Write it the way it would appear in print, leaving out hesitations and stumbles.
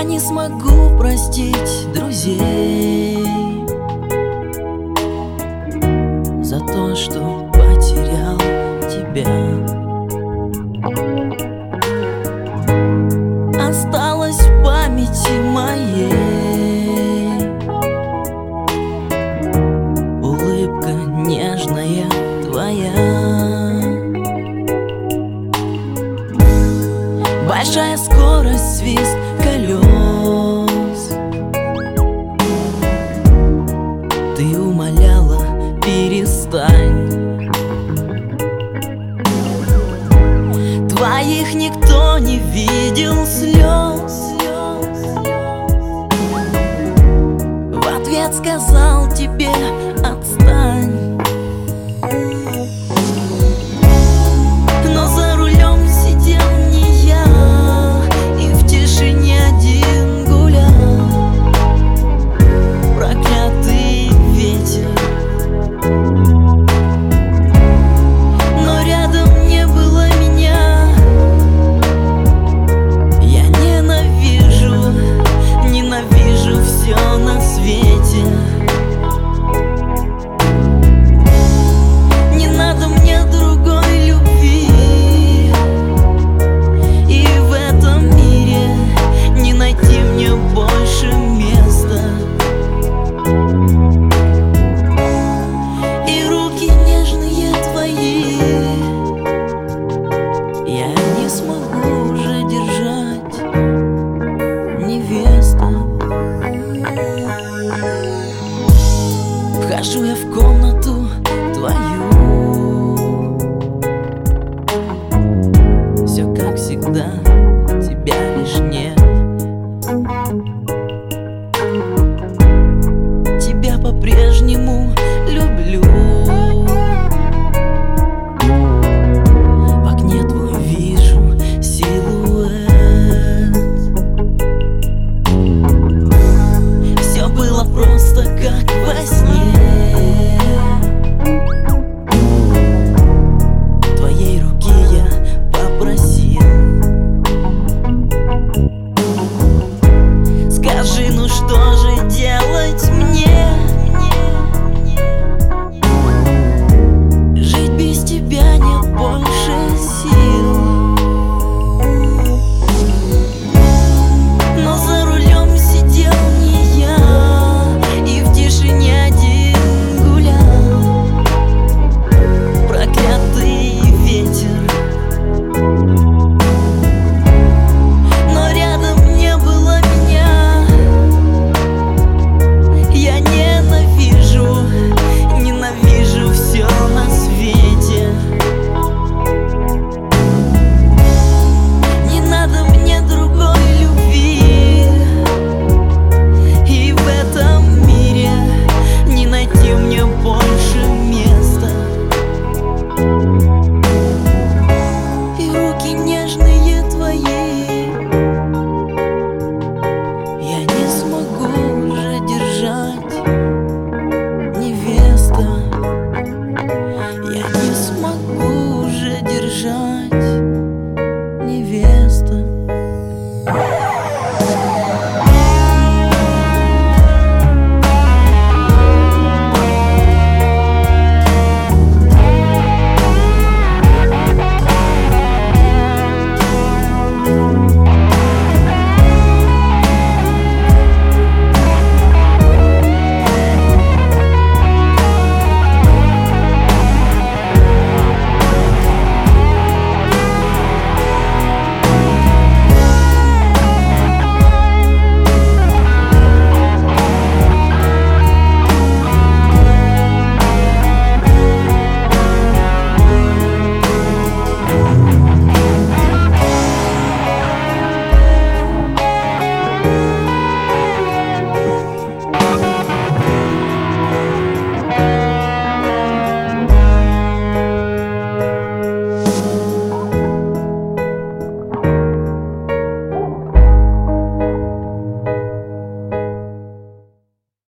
Я не смогу простить друзей за то, что потерял тебя. Осталось в памяти моей улыбка нежная твоя. Большая скорость, свист колес. Ты умоляла, перестань. Твоих никто не видел слез. В ответ сказал тебе: отстань. Но за рулем сидел не я, и в тишине один гулял. Проклятый ветер. Но рядом не было меня. Я ненавижу все на свете. Не надо мне другой любви, и в этом мире не найти мне больше места. И руки нежные твои я не смогу уже держать, невеста. Вхожу я в комнату твою, все как всегда.